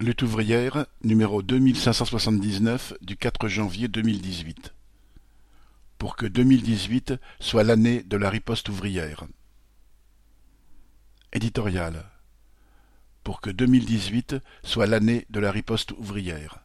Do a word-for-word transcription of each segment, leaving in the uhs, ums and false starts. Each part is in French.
Lutte ouvrière, numéro deux mille cinq cent soixante-dix-neuf du quatre janvier deux mille dix-huit. Pour que deux mille dix-huit soit l'année de la riposte ouvrière. Éditorial. Pour que deux mille dix-huit soit l'année de la riposte ouvrière.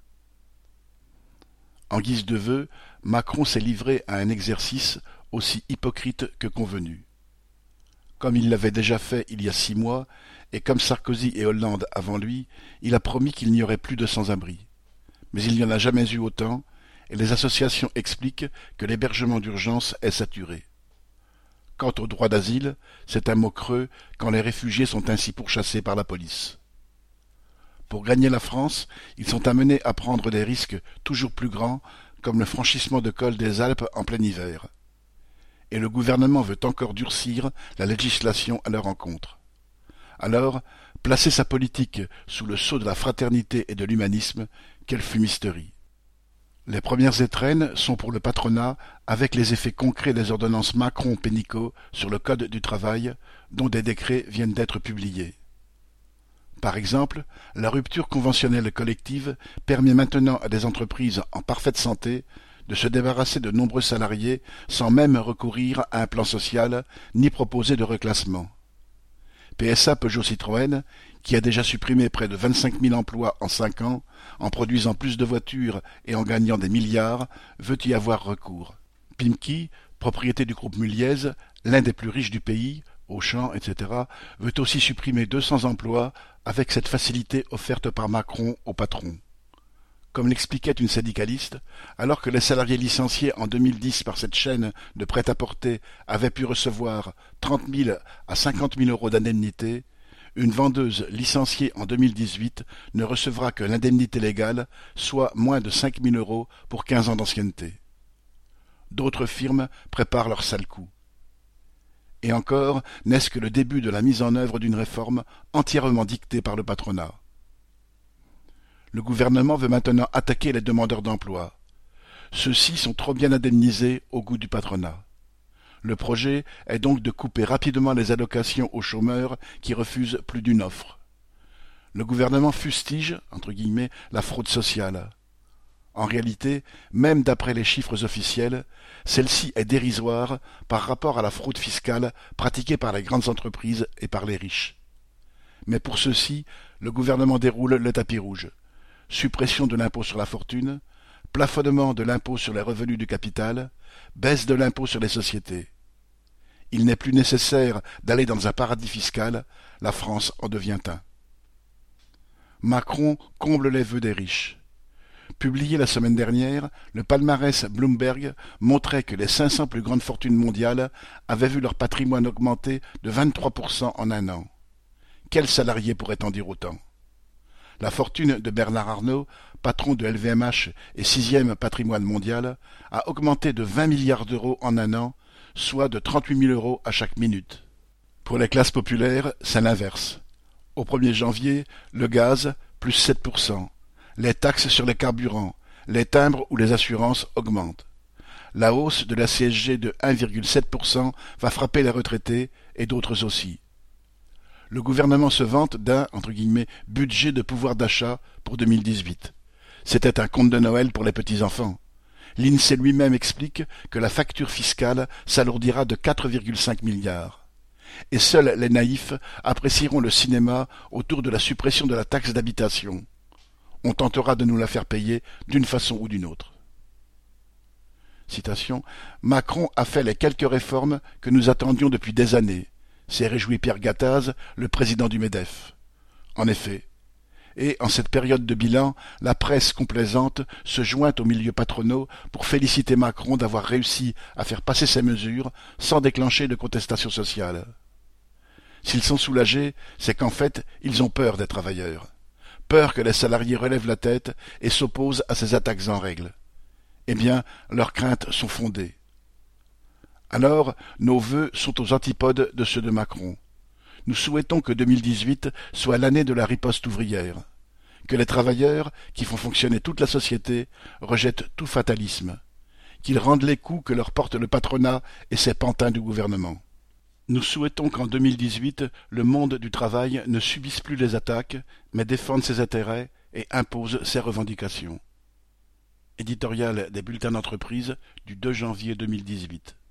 En guise de vœu, Macron s'est livré à un exercice aussi hypocrite que convenu. Comme il l'avait déjà fait il y a six mois, et comme Sarkozy et Hollande avant lui, il a promis qu'il n'y aurait plus de sans-abri. Mais il n'y en a jamais eu autant, et les associations expliquent que l'hébergement d'urgence est saturé. Quant au droit d'asile, c'est un mot creux quand les réfugiés sont ainsi pourchassés par la police. Pour gagner la France, ils sont amenés à prendre des risques toujours plus grands, comme le franchissement de col des Alpes en plein hiver. Et le gouvernement veut encore durcir la législation à leur encontre. Alors, placer sa politique sous le sceau de la fraternité et de l'humanisme, quelle fumisterie! Les premières étrennes sont pour le patronat, avec les effets concrets des ordonnances Macron-Pénicaud sur le Code du travail, dont des décrets viennent d'être publiés. Par exemple, la rupture conventionnelle collective permet maintenant à des entreprises en parfaite santé de se débarrasser de nombreux salariés sans même recourir à un plan social ni proposer de reclassement. P S A Peugeot Citroën, qui a déjà supprimé près de vingt-cinq mille emplois en cinq ans, en produisant plus de voitures et en gagnant des milliards, veut y avoir recours. Pimki, propriété du groupe Muliez, l'un des plus riches du pays, Auchan, et cetera, veut aussi supprimer deux cents emplois avec cette facilité offerte par Macron aux patrons. Comme l'expliquait une syndicaliste, alors que les salariés licenciés en deux mille dix par cette chaîne de prêt-à-porter avaient pu recevoir trente mille à cinquante mille euros d'indemnité, une vendeuse licenciée en deux mille dix-huit ne recevra que l'indemnité légale, soit moins de cinq mille euros pour quinze ans d'ancienneté. D'autres firmes préparent leur sale coup. Et encore, n'est-ce que le début de la mise en œuvre d'une réforme entièrement dictée par le patronat. Le gouvernement veut maintenant attaquer les demandeurs d'emploi. Ceux-ci sont trop bien indemnisés au goût du patronat. Le projet est donc de couper rapidement les allocations aux chômeurs qui refusent plus d'une offre. Le gouvernement fustige, entre guillemets, la fraude sociale. En réalité, même d'après les chiffres officiels, celle-ci est dérisoire par rapport à la fraude fiscale pratiquée par les grandes entreprises et par les riches. Mais pour ceux-ci, le gouvernement déroule le tapis rouge. Suppression de l'impôt sur la fortune, plafonnement de l'impôt sur les revenus du capital, baisse de l'impôt sur les sociétés. Il n'est plus nécessaire d'aller dans un paradis fiscal, la France en devient un. Macron comble les vœux des riches. Publié la semaine dernière, le palmarès Bloomberg montrait que les cinq cents plus grandes fortunes mondiales avaient vu leur patrimoine augmenter de vingt-trois pour cent en un an. Quel salarié pourrait en dire autant? La fortune de Bernard Arnault, patron de L V M H et sixième patrimoine mondial, a augmenté de vingt milliards d'euros en un an, soit de trente-huit mille euros à chaque minute. Pour les classes populaires, c'est l'inverse. Au premier janvier, le gaz, plus sept pour cent. Les taxes sur les carburants, les timbres ou les assurances augmentent. La hausse de la C S G de un virgule sept pour cent va frapper les retraités et d'autres aussi. Le gouvernement se vante d'un, entre guillemets, budget de pouvoir d'achat pour deux mille dix-huit. C'était un conte de Noël pour les petits-enfants. L'INSEE lui-même explique que la facture fiscale s'alourdira de quatre virgule cinq milliards. Et seuls les naïfs apprécieront le cinéma autour de la suppression de la taxe d'habitation. On tentera de nous la faire payer d'une façon ou d'une autre. Citation. Macron a fait les quelques réformes que nous attendions depuis des années, s'est réjoui Pierre Gattaz, le président du MEDEF. En effet. Et, en cette période de bilan, la presse complaisante se joint aux milieux patronaux pour féliciter Macron d'avoir réussi à faire passer ces mesures sans déclencher de contestation sociale. S'ils sont soulagés, c'est qu'en fait, ils ont peur des travailleurs. Peur que les salariés relèvent la tête et s'opposent à ces attaques en règle. Eh bien, leurs craintes sont fondées. Alors, nos vœux sont aux antipodes de ceux de Macron. Nous souhaitons que deux mille dix-huit soit l'année de la riposte ouvrière, que les travailleurs, qui font fonctionner toute la société, rejettent tout fatalisme, qu'ils rendent les coups que leur porte le patronat et ses pantins du gouvernement. Nous souhaitons qu'en deux mille dix-huit, le monde du travail ne subisse plus les attaques, mais défende ses intérêts et impose ses revendications. Éditorial des bulletins d'entreprise du deux janvier deux mille dix-huit.